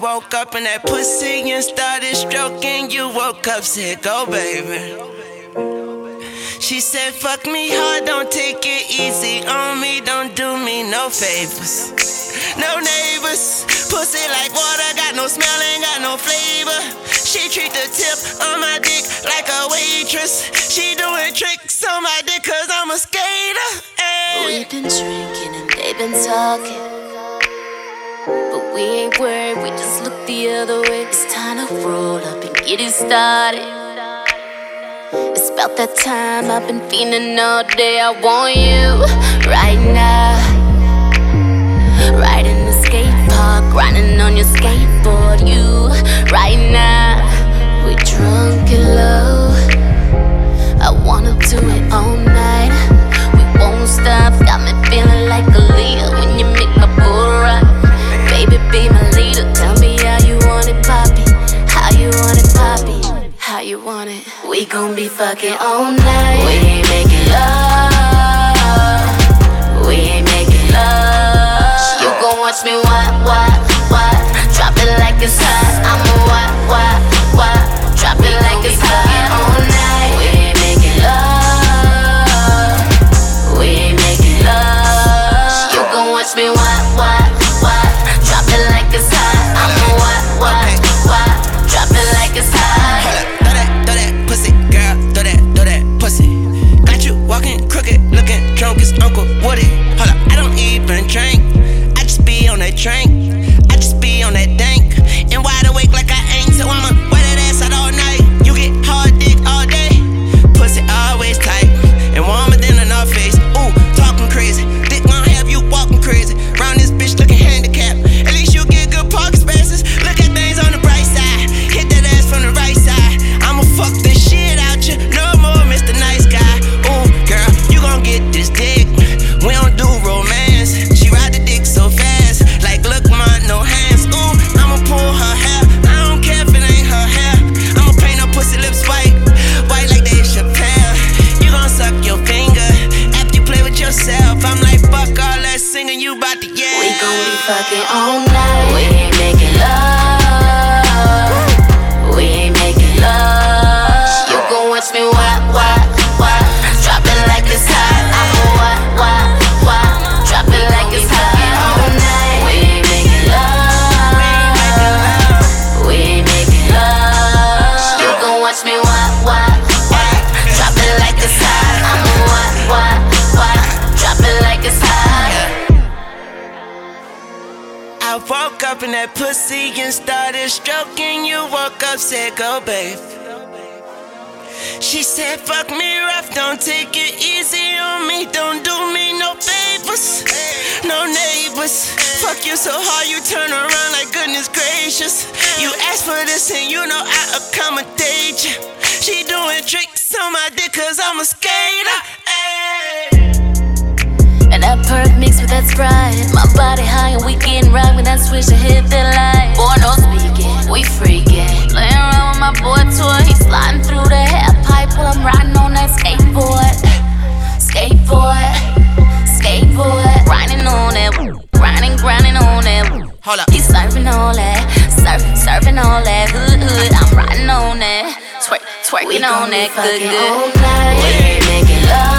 woke up in that pussy and started stroking. You woke up, said, go, baby. She said, fuck me hard, don't take it easy on me. Don't do me no favors. No neighbors. Pussy like water, got no smell, ain't got no flavor. She treat the tip on my dick like a waitress. She doing tricks on my dick cause I'm a skater. Ay. We've been drinking and they've been talking, but we ain't worried, we just look the other way. It's time to roll up and get it started. It's about that time, I've been feeling all day. I want you right now. Right in the skate park, riding on your skateboard. You right now. We drunk and low. I wanna do it all night. We won't stop, got me feeling like a leader when you make my bull rock. Baby, be my leader. Tell me how you want it, poppy. How you want it, poppy. How you want it? We gon' be fucking all night. We ain't making love. We ain't making love. You gon' watch me what? Drop it like it's hot. I'ma what? Drop it like it's hot. All night. We ain't making love. We ain't making love. You gon' watch me what? Drop it like it's hot. I'ma what? Drop it like it's hot. Throw that pussy, girl, throw that pussy. Got you walking crooked, looking drunk as Uncle Woody. Hold up, I don't even drink. I just be on that drink. I just be on that dank. And wide awake like I ain't. So I'ma wear that ass out all night. You get hard dick all day. Pussy always tight and warmer than a North Face. Ooh, talking crazy. Dick gon' have you walking crazy. Round this bitch looking handicapped. At least you get good parking spaces. Look at things on the bright side. Hit that ass from the right side. I'ma fuck this shit out you. No more Mr. Nice Guy. Ooh, girl, you gon' get this dick. We don't do romance. She ride the dick so fast. Like, look, mine, no hands. Ooh, I'ma pull her hair. I don't care if it ain't her hair. I'ma paint her pussy lips white. White like Dave Chappelle. You gon' suck your finger after you play with yourself. I'm like, fuck all that singing, you bout to yell. We gon' be fucking all night. We ain't making love. We ain't making love. You gon' watch me what? Drop it like it's hot. I'ma what? Drop it like it's hot. All night. We ain't making love. We ain't making love. You gon' watch me what? Drop it like it's hot. I'ma what? Drop it like it's hot. I woke up in that pussy and started stroking. You woke up, said, go, babe. She said, fuck me rough, don't take it easy on me. Don't do me no favors, no neighbors. Fuck you so hard you turn around like goodness gracious. You asked for this and you know I accommodate you. She doing tricks on my dick cause I'm a skater. Ay. And that perk mixed with that Sprite. My body high and we getting right when that switch to hit the light. Boy, no speaking, we freaking. Playing around with my boy Toy, he sliding through the hair pipe while I'm riding on that skateboard. Grinding on it, grinding on it. Hold up. He surfing all that, surfing all that. Hood, I'm riding on that, twerking on that. Good. We ain't making love.